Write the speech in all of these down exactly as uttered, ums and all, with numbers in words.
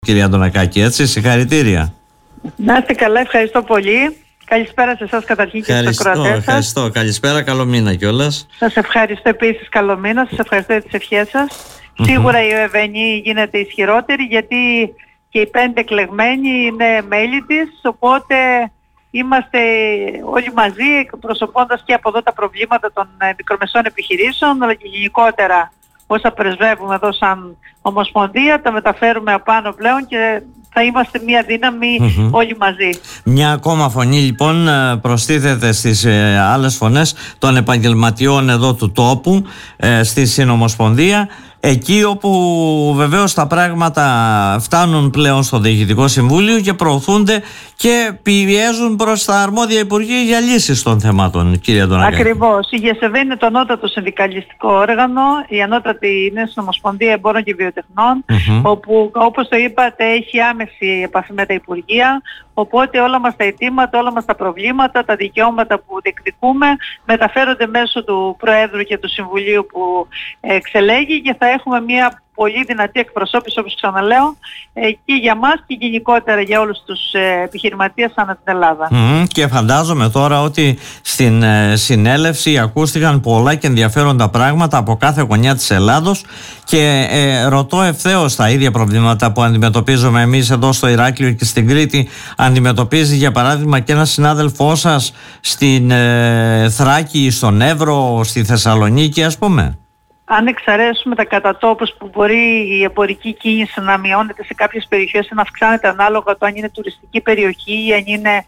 Κυρία Αντωνακάκη, έτσι, συγχαρητήρια. Να είστε καλά, ευχαριστώ πολύ. Καλησπέρα σε εσάς καταρχήν και στους ακροατές σας. Ευχαριστώ, καλησπέρα, καλό μήνα κιόλας. Σας ευχαριστώ επίσης, καλό μήνα, σας ευχαριστώ για τις ευχές σας. Mm-hmm. Σίγουρα η ΕΒΕΝΗ γίνεται ισχυρότερη, γιατί και οι πέντε εκλεγμένοι είναι μέλη της, οπότε είμαστε όλοι μαζί εκπροσωπώντας και από εδώ τα προβλήματα των μικρομεσαίων επιχειρήσεων, αλλά και γενικότερα όσα πρεσβεύουμε εδώ σαν Ομοσπονδία, τα μεταφέρουμε απάνω πλέον και θα είμαστε μια δύναμη mm-hmm. όλοι μαζί. Μια ακόμα φωνή λοιπόν προστίθεται στις ε, άλλες φωνές των επαγγελματιών εδώ του τόπου, ε, στη Συνομοσπονδία, εκεί όπου βεβαίως τα πράγματα φτάνουν πλέον στο Διοικητικό Συμβούλιο και προωθούνται και πιέζουν προς τα αρμόδια Υπουργεία για λύσεις των θεμάτων, κύριε Αντωνακάκη. Ακριβώς. Η ΓΕΣΕΒΕ είναι το ανώτατο συνδικαλιστικό όργανο, η ανώτατη είναι στην Ομοσπονδία Εμπόρων και Βιοτεχνών, mm-hmm. όπου όπως το είπατε έχει άμεση επαφή με τα Υπουργεία, οπότε όλα μας τα αιτήματα, όλα μας τα προβλήματα, τα δικαιώματα που διεκδικούμε μεταφέρονται μέσω του Προέδρου και του Συμβουλίου που εξελέγει και θα έχουμε μια πολύ δυνατή εκπροσώπηση, όπως ξαναλέω, και για μας και γενικότερα για όλους τους επιχειρηματίες ανά την Ελλάδα. Mm, και φαντάζομαι τώρα ότι στην ε, συνέλευση ακούστηκαν πολλά και ενδιαφέροντα πράγματα από κάθε γωνιά της Ελλάδος και ε, ρωτώ ευθέως τα ίδια προβλήματα που αντιμετωπίζουμε εμείς εδώ στο Ηράκλειο και στην Κρήτη. Αντιμετωπίζει για παράδειγμα και ένας συνάδελφός σας στην ε, Θράκη, στον Εύρο, στη Θεσσαλονίκη ας πούμε? Αν εξαιρέσουμε τα κατατόπους που μπορεί η εμπορική κίνηση να μειώνεται σε κάποιες περιοχές ή να αυξάνεται ανάλογα το αν είναι τουριστική περιοχή ή αν, είναι,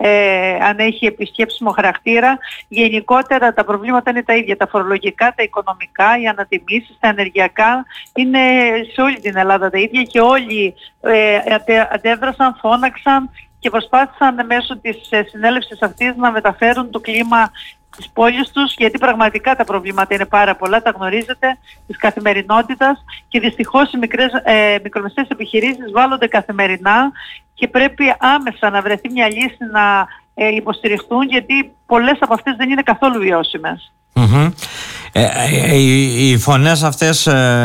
ε, αν έχει επισκέψιμο χαρακτήρα, γενικότερα τα προβλήματα είναι τα ίδια. Τα φορολογικά, τα οικονομικά, οι ανατιμήσεις, τα ενεργειακά είναι σε όλη την Ελλάδα τα ίδια και όλοι ε, αντέδρασαν, φώναξαν και προσπάθησαν μέσω της συνέλευσης αυτής να μεταφέρουν το κλίμα της πόλης τους, γιατί πραγματικά τα προβλήματα είναι πάρα πολλά, τα γνωρίζετε, της καθημερινότητας και δυστυχώς οι μικρές, ε, μικρομεσαίες επιχειρήσεις βάλλονται καθημερινά και πρέπει άμεσα να βρεθεί μια λύση να ε, υποστηριχθούν, γιατί πολλές από αυτές δεν είναι καθόλου βιώσιμες. Mm-hmm. Ε, ε, οι, οι φωνές αυτές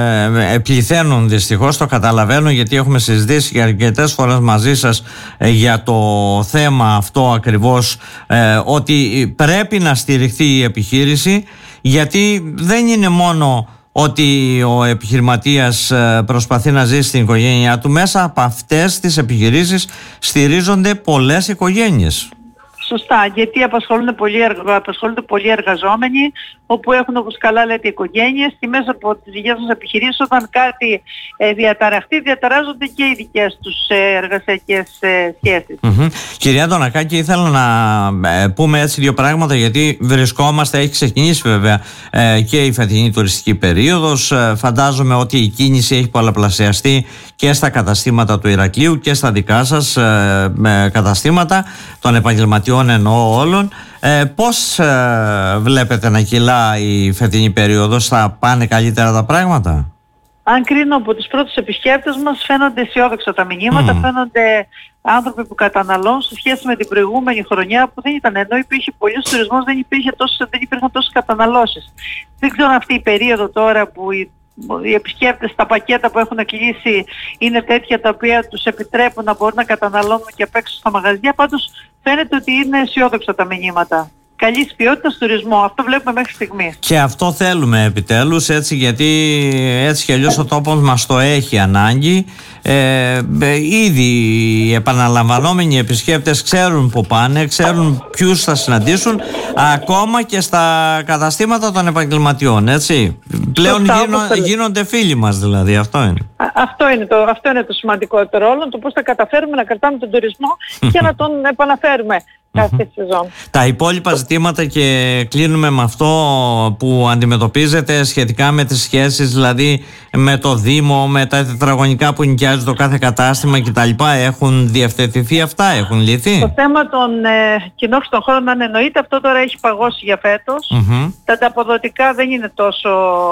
ε, πληθαίνουν δυστυχώς, το καταλαβαίνω, γιατί έχουμε συζητήσει και αρκετές φορές μαζί σας ε, για το θέμα αυτό ακριβώς, ε, ότι πρέπει να στηριχθεί η επιχείρηση, γιατί δεν είναι μόνο ότι ο επιχειρηματίας προσπαθεί να ζήσει στην οικογένειά του, μέσα από αυτές τις επιχειρήσεις στηρίζονται πολλές οικογένειες. Σωστά, γιατί απασχολούνται πολλοί, απασχολούνται πολλοί εργαζόμενοι, όπου έχουν, όπως καλά λέτε, οικογένειες, και μέσα από τις δικές μας επιχειρήσεις, όταν κάτι ε, διαταραχτεί, διαταράζονται και οι δικές τους ε, εργασιακές ε, σχέσεις. Mm-hmm. Κυρία Αντωνακάκη, ήθελα να ε, πούμε έτσι δύο πράγματα, γιατί βρισκόμαστε, έχει ξεκινήσει βέβαια ε, και η φετινή τουριστική περίοδος. Ε, φαντάζομαι ότι η κίνηση έχει πολλαπλασιαστεί και στα καταστήματα του Ηρακλείου και στα δικά σας ε, ε, καταστήματα των επαγγελματιών εννοώ όλων. Ε, πώς ε, βλέπετε να κυλά η φετινή περίοδος, θα πάνε καλύτερα τα πράγματα? Αν κρίνω από τους πρώτους επισκέπτες μας, φαίνονται αισιόδοξα τα μηνύματα, mm. φαίνονται άνθρωποι που καταναλώνουν σε σχέση με την προηγούμενη χρονιά που δεν ήταν, ενώ υπήρχε πολλής τουρισμός, δεν, υπήρχε τόσο, δεν υπήρχαν τόσες καταναλώσεις. Δεν ξέρω αν αυτή η περίοδο τώρα που η οι επισκέπτες, τα πακέτα που έχουν κλείσει είναι τέτοια τα οποία τους επιτρέπουν να μπορούν να καταναλώνουν και απ' έξω στα μαγαζιά. Πάντως φαίνεται ότι είναι αισιόδοξα τα μηνύματα. Καλής ποιότητας τουρισμό, αυτό βλέπουμε μέχρι στιγμής. Και αυτό θέλουμε επιτέλους, έτσι, γιατί έτσι κι αλλιώς ο τόπος μας το έχει ανάγκη. Ε, ήδη οι επαναλαμβανόμενοι επισκέπτες ξέρουν που πάνε, ξέρουν ποιους θα συναντήσουν, ακόμα και στα καταστήματα των επαγγελματιών, έτσι. Πλέον γίνω, γίνονται φίλοι μας, δηλαδή, αυτό είναι. Α, αυτό είναι το, αυτό είναι το σημαντικότερο όλο, το πώς θα καταφέρουμε να κρατάμε τον τουρισμό και να τον επαναφέρουμε κάθε σεζόν. Τα υπόλοιπα ζητήματα, και κλείνουμε με αυτό που αντιμετωπίζετε σχετικά με τις σχέσεις, δηλαδή με το Δήμο, με τα τετραγωνικά που νοικιάζει το κάθε κατάστημα κτλ. Έχουν διευθετηθεί αυτά, έχουν λυθεί? Το θέμα των ε, κοινόχρηστων χώρων, αν εννοείται, αυτό τώρα έχει παγώσει για φέτος. Mm-hmm. Τα ανταποδοτικά δεν είναι τόσο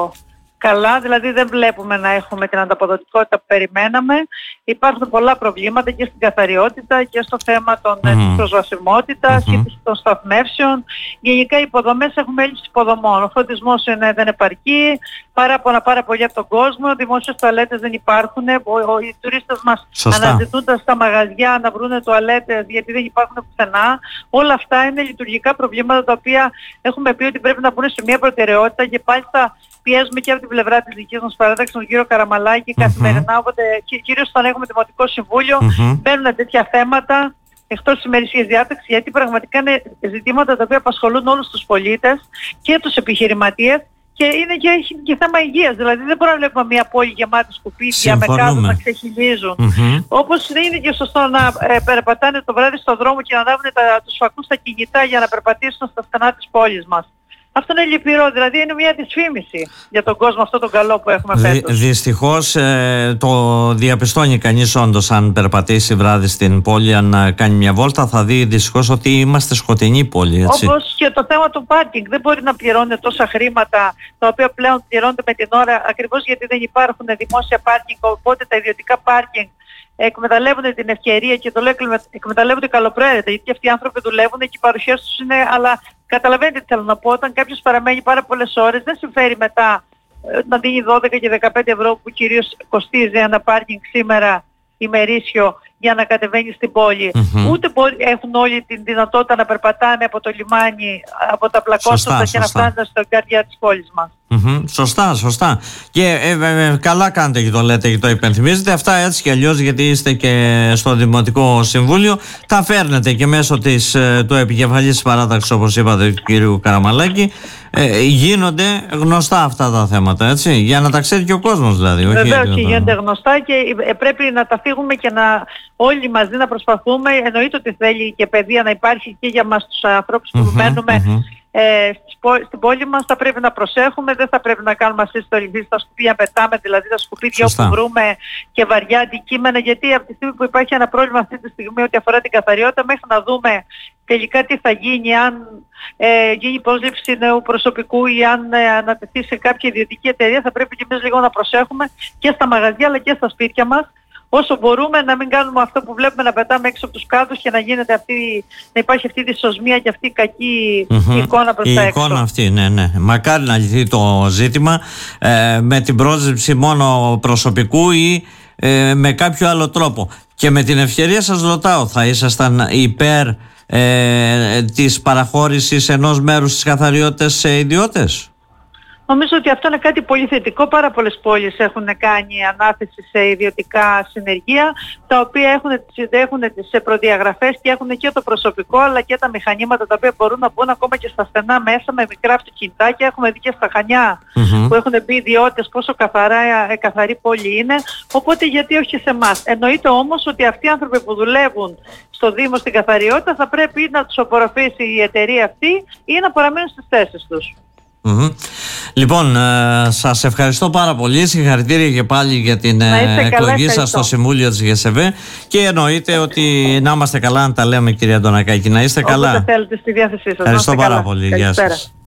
καλά, δηλαδή δεν βλέπουμε να έχουμε την ανταποδοτικότητα που περιμέναμε. Υπάρχουν πολλά προβλήματα και στην καθαριότητα και στο θέμα των, mm-hmm. της προσβασιμότητας mm-hmm. και των σταθμεύσεων. Γενικά οι υποδομές, έχουμε έλλειψη υποδομών. Ο φωτισμός είναι, δεν επαρκεί, παράπονα πάρα πολύ από τον κόσμο, δημόσιες τουαλέτες δεν υπάρχουν, ο, ο, οι τουρίστες μας Σωστά. αναζητούνται στα μαγαζιά να βρουν τουαλέτες γιατί δεν υπάρχουν πουθενά. Όλα αυτά είναι λειτουργικά προβλήματα τα οποία έχουμε πει ότι πρέπει να μπουν σε μια προτεραιότητα και πάλι θα πιέζουμε και από την πλευρά της δικής μας παράταξης τον κύριο Καραμαλάκη mm-hmm. καθημερινά, οπότε κυρίως όταν έχουμε Δημοτικό Συμβούλιο mm-hmm. μπαίνουν τέτοια θέματα εκτός της ημερησίας διάταξης, γιατί πραγματικά είναι ζητήματα τα οποία απασχολούν όλους τους πολίτες και τους επιχειρηματίες και είναι και, και θέμα υγείας. Δηλαδή δεν μπορούμε να βλέπουμε μια πόλη γεμάτη σκουπίδια με κάδους να ξεχυλίζουν. Mm-hmm. Όπως δεν είναι και σωστό να ε, περπατάνε το βράδυ στον δρόμο και να ανάβουν τα, τους φακούς στα κινητά για να περπατήσουν στα στενά της πόλης μας. Αυτό είναι λυπηρό, δηλαδή είναι μια δυσφήμιση για τον κόσμο αυτό τον καλό που έχουμε φέτος. Δυ, δυστυχώς ε, το διαπιστώνει κανείς όντως αν περπατήσει βράδυ στην πόλη, αν κάνει μια βόλτα θα δει δυστυχώς ότι είμαστε σκοτεινή πόλη. Έτσι. Όπως και το θέμα του πάρκινγκ, δεν μπορεί να πληρώνει τόσα χρήματα τα οποία πλέον πληρώνονται με την ώρα ακριβώς γιατί δεν υπάρχουν δημόσια πάρκινγκ, οπότε τα ιδιωτικά πάρκινγκ εκμεταλλεύονται την ευκαιρία και το λέω εκμεταλλεύονται καλοπροαίρετα γιατί αυτοί οι άνθρωποι δουλεύουν και οι παρουσίες τους είναι, αλλά καταλαβαίνετε τι θέλω να πω, όταν κάποιος παραμένει πάρα πολλές ώρες δεν συμφέρει μετά να δίνει δώδεκα και δεκαπέντε ευρώ που κυρίως κοστίζει ένα πάρκινγκ σήμερα ημερήσιο για να κατεβαίνει στην πόλη. Mm-hmm. Ούτε μπορεί, έχουν όλοι την δυνατότητα να περπατάνε από το λιμάνι, από τα πλακόστα και να φτάνουν στην καρδιά της πόλης μας. Mm-hmm. Σωστά, σωστά. Και ε, ε, ε, καλά κάνετε και το λέτε και το υπενθυμίζετε. Αυτά έτσι κι αλλιώς, γιατί είστε και στο Δημοτικό Συμβούλιο, τα φέρνετε και μέσω της, του επικεφαλής της παράταξης, όπως είπατε, του κ. Καραμαλάκη. Ε, γίνονται γνωστά αυτά τα θέματα, έτσι, για να τα ξέρει και ο κόσμος δηλαδή. Βεβαίως και γίνονται γνωστά και πρέπει να τα φύγουμε και να όλοι μαζί να προσπαθούμε. Εννοείται ότι θέλει και παιδεία να υπάρχει και για μας τους ανθρώπους που mm-hmm, μένουμε mm-hmm. Ε, στην πόλη μας. Θα πρέπει να προσέχουμε, δεν θα πρέπει να κάνουμε ασύστολη στα σκουπίδια πετάμε, δηλαδή τα σκουπίδια όπου βρούμε και βαριά αντικείμενα, γιατί από τη στιγμή που υπάρχει ένα πρόβλημα αυτή τη στιγμή ότι αφορά την καθαριότητα, μέχρι να δούμε τελικά τι θα γίνει, αν ε, γίνει πρόσληψη νέου προσωπικού ή αν ε, ανατεθεί σε κάποια ιδιωτική εταιρεία, θα πρέπει και εμείς λίγο να προσέχουμε και στα μαγαζιά αλλά και στα σπίτια μας, όσο μπορούμε να μην κάνουμε αυτό που βλέπουμε να πετάμε έξω από τους κάδους και να γίνεται αυτή, να υπάρχει αυτή η δυσοσμία και αυτή η κακή mm-hmm. εικόνα προς η τα έξω. Η εικόνα αυτή, ναι, ναι. Μακάρι να λυθεί το ζήτημα ε, με την πρόσληψη μόνο προσωπικού ή ε, με κάποιο άλλο τρόπο. Και με την ευκαιρία σας ρωτάω, θα ήσασταν υπέρ ε, της παραχώρησης ενός μέρους της καθαριότητας σε ιδιώτες? Νομίζω ότι αυτό είναι κάτι πολύ θετικό. Πάρα πολλές πόλεις έχουν κάνει ανάθεση σε ιδιωτικά συνεργεία, τα οποία έχουν, έχουν τις προδιαγραφές και έχουν και το προσωπικό αλλά και τα μηχανήματα τα οποία μπορούν να μπουν ακόμα και στα στενά μέσα με μικρά αυτοκινητάκια. Έχουμε δει και στα Χανιά mm-hmm. που έχουν μπει ιδιώτες πόσο καθαρά, ε, καθαρή πόλη είναι. Οπότε γιατί όχι σε εμάς. Εννοείται όμως ότι αυτοί οι άνθρωποι που δουλεύουν στο Δήμο στην καθαριότητα θα πρέπει να τους απορροφήσει η εταιρεία αυτή ή να παραμείνουν στις θέσεις τους. Mm-hmm. Λοιπόν, ε, σας ευχαριστώ πάρα πολύ. Συγχαρητήρια και πάλι για την ε, εκλογή σας στο Συμβούλιο της ΓΕΣΕΒΕ. Και εννοείται ότι να είμαστε καλά, να τα λέμε, κυρία Αντωνακάκη. Να είστε καλά. Όποτε θέλετε, στη διάθεσή σας. Ευχαριστώ πάρα πολύ. Γεια σας.